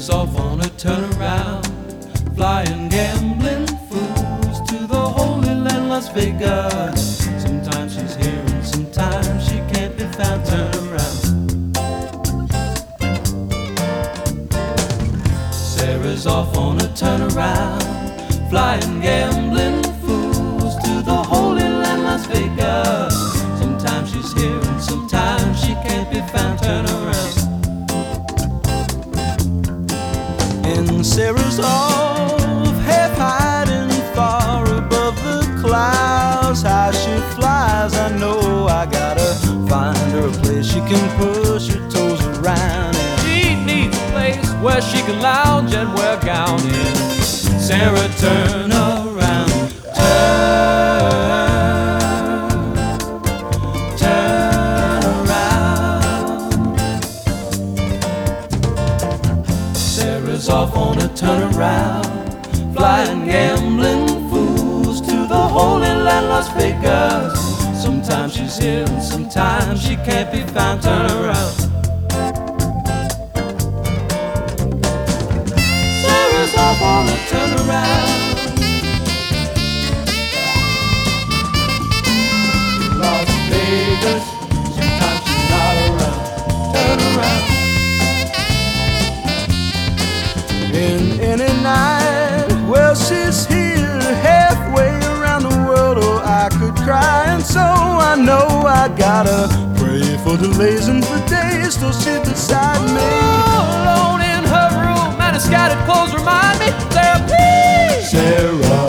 Sarah's off on a turnaround, flying gambling fools to the Holy Land, Las Vegas. Sometimes she's here and sometimes she can't be found. Turn around. Sarah's off on a turnaround, flying gambling fools to the Holy Land, Las Vegas. Sometimes she's here and sometimes she can't be found. Turn around. And Sarah's off, half hiding far above the clouds. How she flies, I know I gotta find her a place she can push her toes around. And she needs a place where she can lounge and wear gown in. Sarah, turn around, turn around. Sarah's off on a turnaround, flying gambling fools to the Holy Land, Las Vegas. Sometimes she's here and sometimes she can't be found. Turn around. Sarah's off on a turnaround, Las Vegas. Sometimes she's not around. Turn around. In any night, well, she's here halfway around the world. Oh, I could cry, and so I know I gotta pray for delays and for days till she's beside me. Oh, alone in her room and her scattered clothes remind me, Sarah, please, Sarah.